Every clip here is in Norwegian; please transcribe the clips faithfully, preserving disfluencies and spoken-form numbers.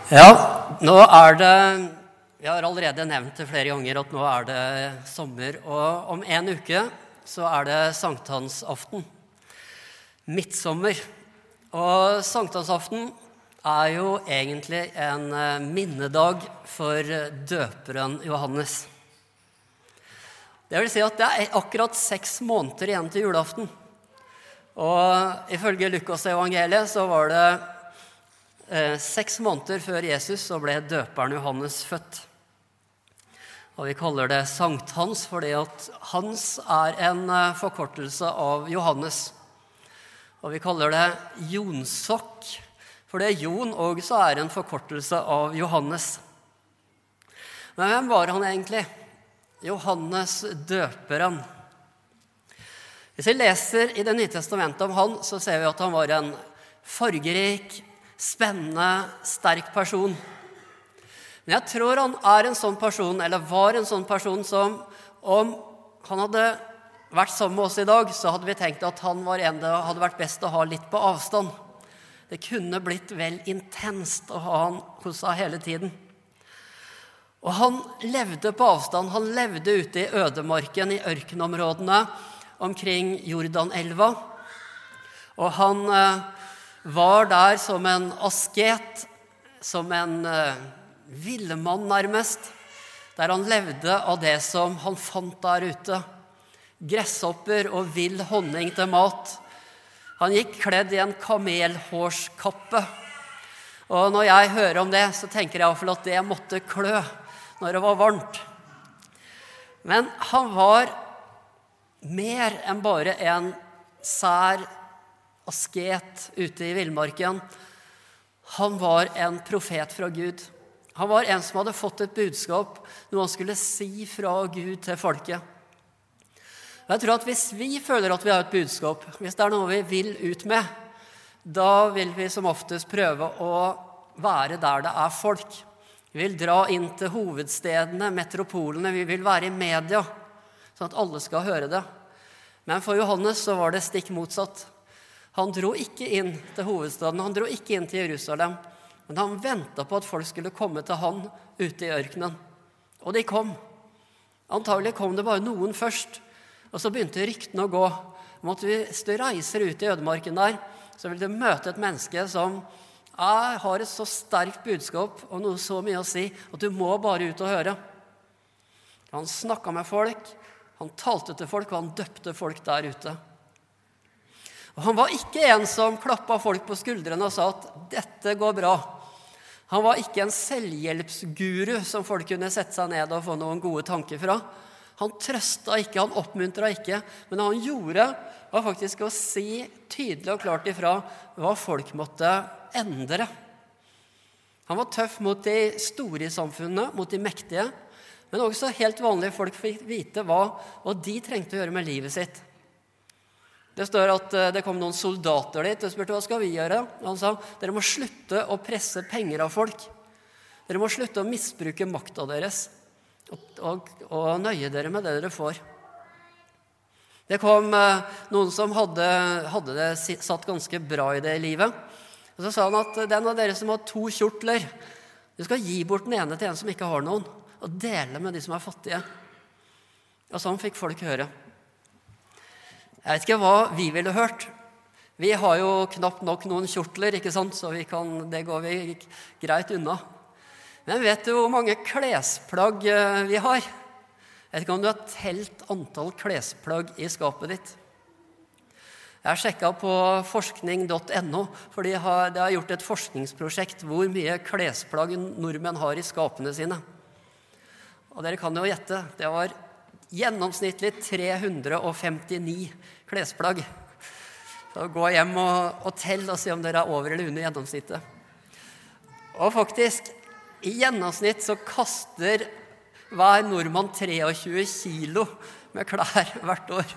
Ja, nå er det, vi har allerede nevnt det flere ganger at nå er det sommer, og om en uke så er det sankthansaften, midtsommer. Og sankthansaften er jo egentlig en minnedag for døperen Johannes. Det vil si at det er akkurat seks måneder igjen til julaften. Og ifølge Lukas evangeliet så var det eh, seks måneder før Jesus så ble døperen Johannes født. Og vi kaller det Sankt-Hans fordi at Hans er en eh, forkortelse av Johannes. Og vi kaller det Jonsok fordi Jon også er en forkortelse av Johannes. Men hvem var han egentlig? Johannes døperen. Hvis vi leser i Det nye testamentet om han, så ser vi at han var en fargerik, spennende, sterk person. Men jeg tror han er en sånn person, eller var en sånn person som, om han hadde vært sammen med oss i dag, så hadde vi tenkt at han var en det hadde vært best å ha litt på avstand. Det kunne blitt vel intenst å ha han hos seg hele tiden. Og han levde på avstand, han levde ute i ødemarken, i ørkenområdene, omkring Jordanelva. Og han eh, var der som en asket, som en eh, villemann nærmest, der han levde av det som han fant der ute. Gresshopper og vill honning til mat. Han gikk kledd i en kamelhårskappe. Og når jeg hører om det, så tenker jeg i hvert fall at det måtte klø når det var varmt. Men han var mer enn bare en sær asket ute i villmarken. Han var en profet fra Gud. Han var en som hadde fått et budskap, noe han skulle si fra Gud til folket. Jeg tror at hvis vi føler at vi har et budskap, hvis det er noe vi vil ut med, da vil vi som oftest prøve å være der det er folk. Vi vil dra inn til hovedstedene, metropolene, vi vil være i media, sånn at alle skal høre det. Men for Johannes så var det stikk motsatt. Han dro ikke inn til hovedstaden, han dro ikke inn til Jerusalem, men han ventet på at folk skulle komme til han ute i ørkenen. Og de kom. Antagelig kom det bare noen først, og så begynte ryktene å gå. Om at hvis du reiser ut i ødemarken der, så vil du møte et menneske som jeg har et så sterkt budskap og noe så mye å si, at du må bare ut og høre. Han snakket med folk, han talte til folk, og han døpte folk der ute. Og han var ikke en som klappet folk på skuldrene og sa at dette går bra. Han var ikke en selvhjelpsguru som folk kunne sette seg ned og få noen gode tanker fra. Han trøstet ikke, han oppmuntret ikke, men det han gjorde var faktisk å si tydelig og klart ifra hva folk måtte endre. Han var tøff mot de store i samfunnet, mot de mektige, men også helt vanlige folk fikk vite hva, hva de trengte å gjøre med livet sitt. Det står at det kom noen soldater dit og spurte hva skal vi gjøre? Og han sa, dere må slutte å presse penger av folk. Dere må slutte å misbruke makta deres og, og, og nøye dere med det dere får. Det kom noen som hadde, hadde det satt ganske bra i det livet. Og så sa han at den av dere som har to kjortler, du skal gi bort den ene til en som ikke har noen, og dele med de som er fattige. Og sånn fikk folk høre. Jeg vet ikke hva vi ville hørt. Vi har jo knapt nok noen kjortler, ikke sant? Så vi kan, det går vi greit unna. Men vet du hvor mange klesplagg vi har? Jeg vet ikke om du har telt antall klesplagg i skapet ditt. Jeg har sjekket på forskning punktum no, for de har, de har gjort et forskningsprosjekt hvor mye klesplagg nordmenn har i skapene sine. Og dere kan jo gjette, det var gjennomsnittlig tre hundre femtini klesplagg. Så gå hjem og, og tell og se om dere er over eller under gjennomsnittet. Og faktisk, i gjennomsnitt så kaster hver nordmann tjuetre kilo med klær hvert år.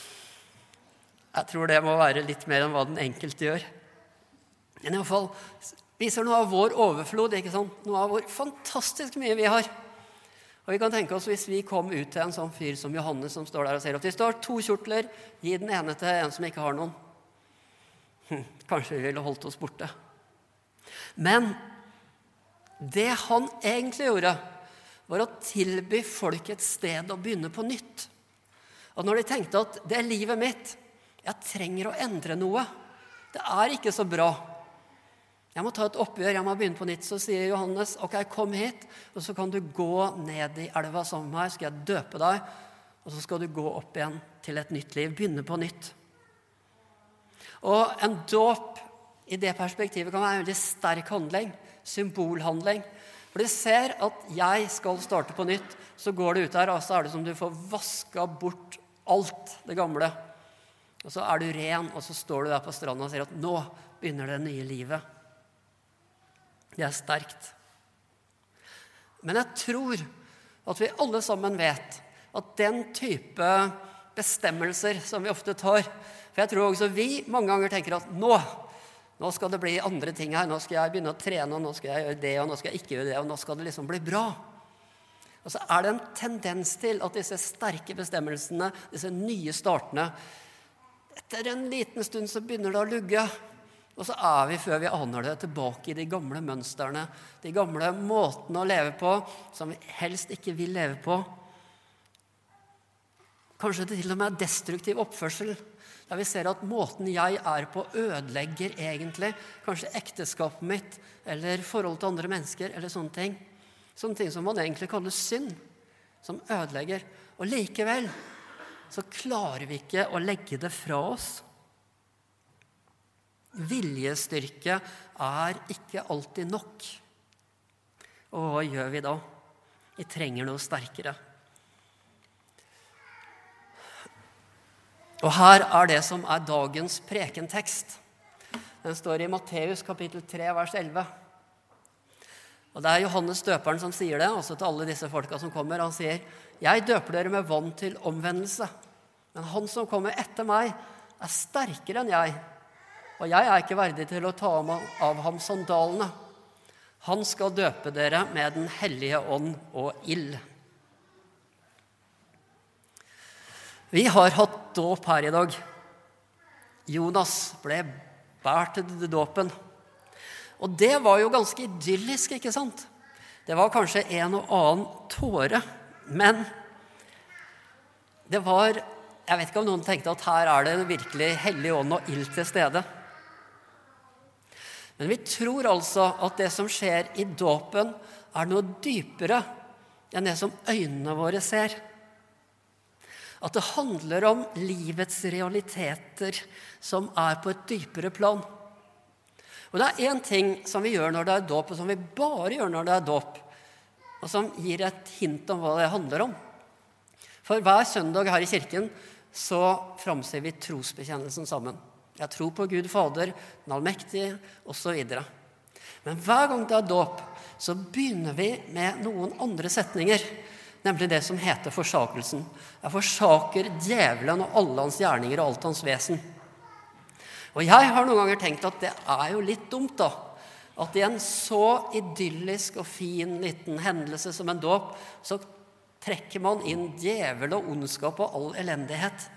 Jeg tror det må være litt mer enn hva den enkelte gjør. Men i hvert fall viser noe av vår overflod, ikke sant? Noe av hvor fantastisk mye vi har. Og vi kan tenke oss hvis vi kom ut til en sånn fyr som Johannes som står der og sier at hvis du har to kjortler, gi den ene til en som ikke har noen. Hm, kanskje vi ville holdt oss borte. Men Det han egentlig gjorde, var å tilby folk et sted å begynne på nytt. Og når de tenkte at det er livet mitt, jeg trenger å endre noe, det er ikke så bra, jeg må ta et oppgjør, jeg må begynne på nytt, så sier Johannes, ok, kom hit, og så kan du gå ned i elva sammen med meg, skal jeg døpe deg, og så skal du gå opp igjen til et nytt liv, begynne på nytt. Og en dåp i det perspektivet kan være en veldig sterk handling, symbolhandling. For du ser at jeg skal starte på nytt, så går det ut der, og så er det som du får vasket bort alt det gamle. Og så er du ren, og så står du der på stranden og sier at nå begynner det nye livet. Det er sterkt. Men jeg tror at vi alle sammen vet at den type bestemmelser som vi ofte tar, for jeg tror også vi mange ganger tenker at nå, nå skal det bli andre ting her, nå skal jeg begynne å trene, og nå skal jeg gjøre det, og nå skal jeg ikke gjøre det, og nå skal det liksom bli bra. Og så er det en tendens til at disse sterke bestemmelsene, disse nye startene, etter en liten stund så begynner det å lugge. Og så er vi, før vi aner det, tilbake i de gamle mønstrene, de gamle måtene å leve på, som vi helst ikke vil leve på. Kanskje det til og med er destruktiv oppførsel, der vi ser at måten jeg er på ødelegger egentlig, kanskje ekteskapet mitt, eller forhold til andre mennesker, eller sånne ting. Sånne ting som man egentlig kaller synd, som ødelegger. Og likevel så klarer vi ikke å legge det fra oss. Viljestyrke er ikke alltid nok. Og hva gjør vi da? Vi trenger noe sterkere. Og her er det som er dagens prekentekst. Den står i Matteus kapittel tre, vers elleve. Og det er Johannes døperen som sier det, også til alle disse folka som kommer. Han sier, jeg døper dere med vann til omvendelse, men han som kommer etter meg er sterkere enn jeg, og jeg er ikke verdig til å ta av ham sandalene. Han skal døpe dere med den hellige ånd og ild. Vi har hatt dåp her i dag. Jonas ble båret til dåpen. Og det var jo ganske idyllisk, ikke sant? Det var kanskje en og annen tåre, men det var, jeg vet ikke om noen tenkte at her er det virkelig hellig ånd og ild til stede. Men vi tror altså at det som skjer i dåpen er noe dypere enn det som øynene våre ser. At det handler om livets realiteter som er på et dypere plan. Og det er en ting som vi gjør når det er dåp, og som vi bare gjør når det er dåp, og som gir et hint om hva det handler om. For hver søndag her i kirken så framser vi trosbekjennelsen sammen. Jeg tror på Gud Fader, den allmektige, og så videre. Men hver gang det er dåp, så begynner vi med noen andre setninger, nemlig det som heter forsakelsen. Jeg forsaker djevelen og alle hans gjerninger og alt hans vesen. Og jeg har noen ganger tenkt at det er jo litt dumt da, at i en så idyllisk og fin liten hendelse som en dåp, så trekker man inn djevel og ondskap og all elendighet.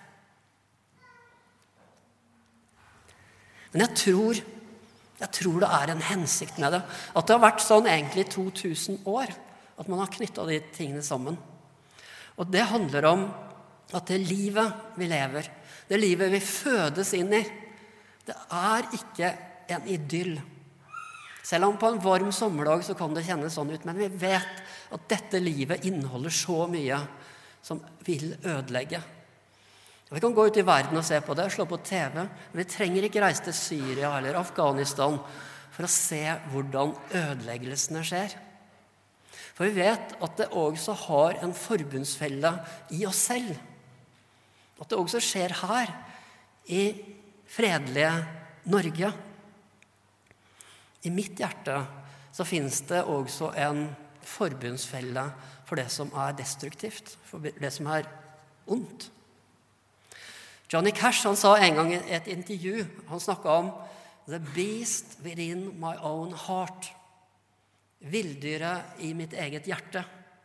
Men jeg tror, jeg tror det er en hensikt med det. At det har vært sånn egentlig to tusen år, at man har knyttet de tingene sammen. Og det handler om at det livet vi lever, det livet vi fødes inn i, det er ikke en idyll. Selv om på en varm sommerdag så kan det kjennes sånn ut, men vi vet at dette livet inneholder så mye som vil ødelegge. Vi kan gå ut i verden og se på det, slå på T V, men vi trenger ikke reise til Syria eller Afghanistan for å se hvordan ødeleggelsene skjer. For vi vet at det også har en forbundsfelle i oss selv. At det også skjer her, i fredelige Norge. I mitt hjerte så finnes det også en forbundsfelle for det som er destruktivt, for det som er ondt. Johnny Cash, han sa en gang i et intervju, han snakket om «The beast within my own heart», villdyret i mitt eget hjerte.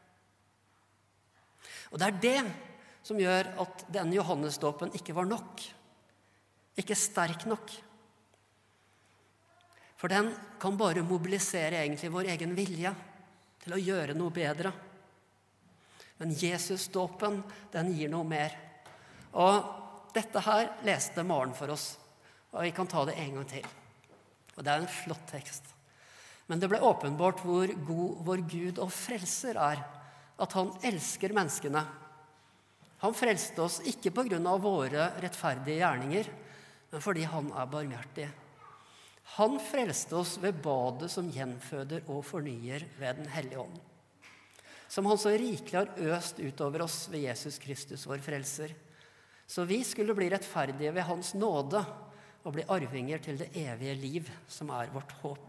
Og det er det som gjør at denne Johannesdåpen ikke var nok, ikke sterk nok. For den kan bare mobilisere egentlig vår egen vilje til å gjøre noe bedre. Men Jesus-dåpen, den gir noe mer. Og dette her leste Maren for oss, og vi kan ta det en gang til. Og det er en flott tekst. Men det ble åpenbart hvor god vår Gud og frelser er, at han elsker menneskene. Han frelste oss ikke på grunn av våre rettferdige gjerninger, men fordi han er barmhjertig. Han frelste oss ved badet som gjenføder og fornyer ved den hellige ånd, som han så rikelig har øst utover oss ved Jesus Kristus, vår frelser. Så vi skulle bli rettferdige ved hans nåde og bli arvinger til det evige liv, som er vårt håp.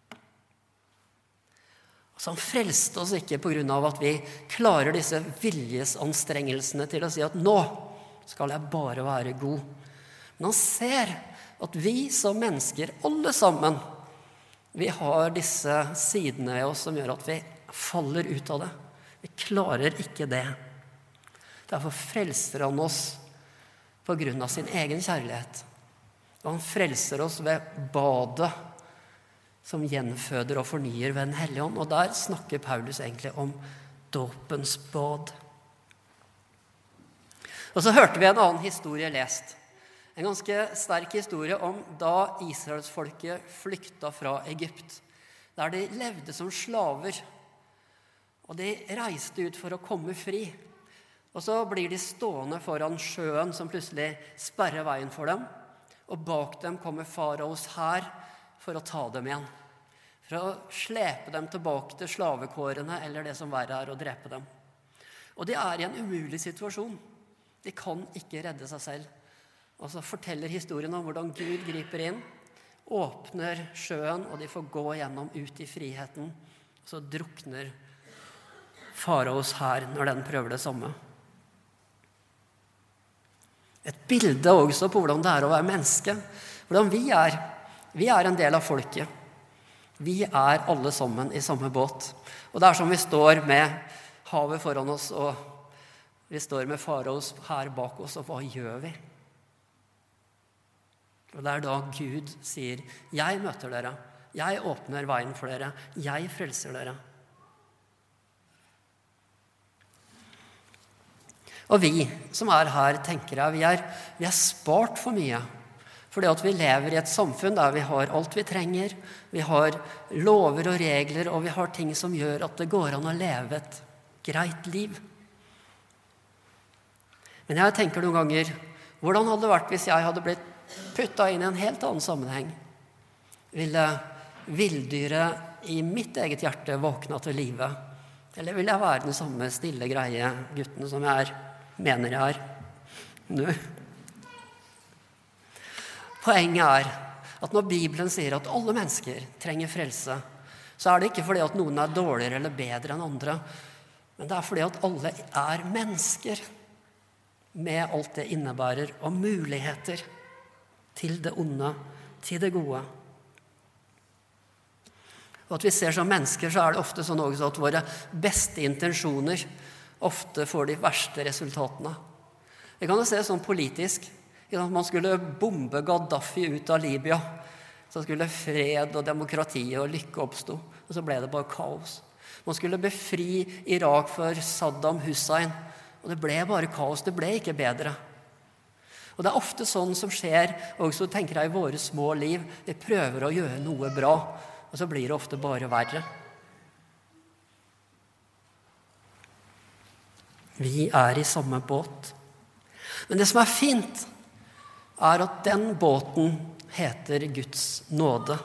Så han frelste oss ikke på grunn av at vi klarer disse viljesanstrengelsene til å si at nå skal jeg bare være god. Men han ser at vi som mennesker, alle sammen, vi har disse sidene ved oss som gjør at vi faller ut av det. Vi klarer ikke det. Derfor frelser han oss på grunn av sin egen kjærlighet. Og han frelser oss ved badet som gjenføder og fornyer ved den hellige ånd. Og der snakker Paulus egentlig om dåpens bad. Og så hørte vi en annen historie lest. En ganske sterk historie om da Israelsfolket flykta fra Egypt, der de levde som slaver. Og de reiste ut for å komme fri. Og så blir de stående foran sjøen som plutselig sperrer veien for dem. Og bak dem kommer faraos hær for å ta dem igjen. For å slepe dem tilbake til slavekårene, eller det som verre er å drepe dem. Og de er i en umulig situasjon. De kan ikke redde seg selv. Og så forteller historien om hvordan Gud griper inn, åpner sjøen, og de får gå gjennom ut i friheten. Og så drukner faraos hær når den prøver det samme. Et bilde også på hvordan det er å være menneske. Hvordan vi er. Vi er en del av folket. Vi er alle sammen i samme båt. Og det er som vi står med havet foran oss, og vi står med faraos her bak oss, og hva gjør vi? Og det er da Gud sier, jeg møter dere, jeg åpner veien for dere, jeg frelser dere. Og vi som er her, tenker jeg, vi er, vi er spart for mye. Fordi at vi lever i et samfunn der vi har alt vi trenger. Vi har lover og regler, og vi har ting som gjør at det går an å leve et greit liv. Men jeg tenker noen ganger, hvordan hadde det vært hvis jeg hadde blitt puttet inn i en helt annen sammenheng? Ville villdyret i mitt eget hjerte våkne til livet? Eller vil jeg være den samme stille, greie gutten som jeg er? Mener jeg er nå. Poenget er at når Bibelen sier at alle mennesker trenger frelse, så er det ikke fordi at noen er dårligere eller bedre enn andre, men det er fordi at alle er mennesker med alt det innebærer og muligheter til det onde, til det gode. Og at vi ser som mennesker, så er det ofte sånn også at våre beste intensjoner ofte får de verste resultatene. Vi kan jo se sånn politisk. Man skulle bombe Gaddafi ut av Libya. Så skulle fred og demokrati og lykke oppstå. Og så ble det bare kaos. Man skulle befri Irak for Saddam Hussein. Og det ble bare kaos. Det ble ikke bedre. Og det er ofte sånn som skjer, også tenker jeg i våre små liv. Vi prøver å gjøre noe bra, og så blir det ofte bare verre. Vi er i samme båt. Men det som er fint, er at den båten heter Guds nåde.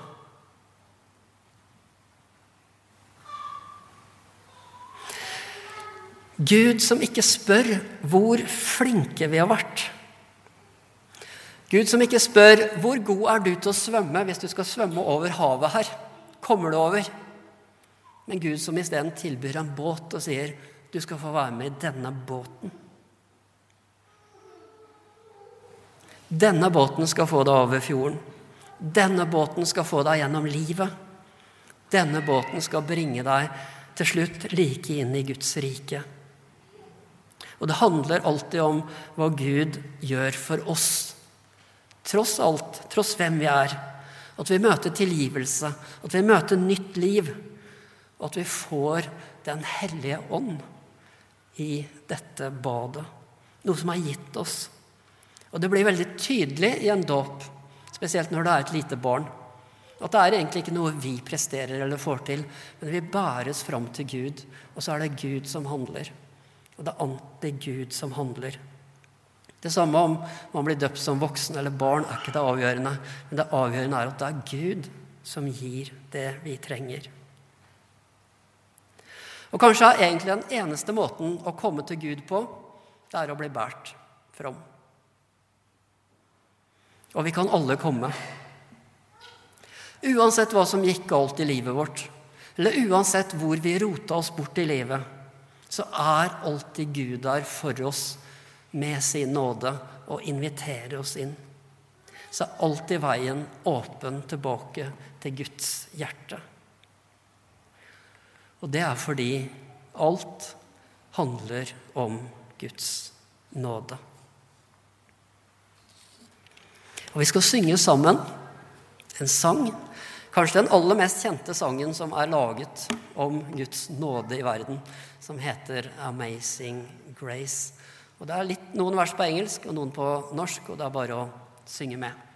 Gud som ikke spør hvor flinke vi har vært. Gud som ikke spør hvor god er du til å svømme hvis du skal svømme over havet her. Kommer du over? Men Gud som i stedet tilbyr en båt og sier, du skal få være med i denne båten. Denne båten skal få deg over fjorden. Denne båten skal få deg gjennom livet. Denne båten skal bringe deg til slutt like inn i Guds rike. Og det handler alltid om hva Gud gjør for oss. Tross alt, tross hvem vi er. At vi møter tilgivelse, at vi møter nytt liv, og at vi får den hellige ånd i dette badet. Noe som er gitt oss. Og det blir veldig tydelig i en dåp, spesielt når det er et lite barn, at det er egentlig ikke noe vi presterer eller får til, men vi bæres fram til Gud, og så er det Gud som handler. Og det er alltid Gud som handler. Det samme om man blir døpt som voksen eller barn er ikke det avgjørende, men det avgjørende er at det er Gud som gir det vi trenger. Og kanskje er egentlig den eneste måten å komme til Gud på, det er å bli båret fram. Og vi kan alle komme. Uansett hva som gikk galt i livet vårt, eller uansett hvor vi rotet oss bort i livet, så er alltid Gud der for oss med sin nåde og inviterer oss inn. Så er alltid veien åpen tilbake til Guds hjerte. Og det er fordi alt handler om Guds nåde. Og vi skal synge sammen en sang, kanskje den aller mest kjente sangen som er laget om Guds nåde i verden, som heter Amazing Grace. Og det er litt, noen vers på engelsk og noen på norsk, og det er bare å synge med.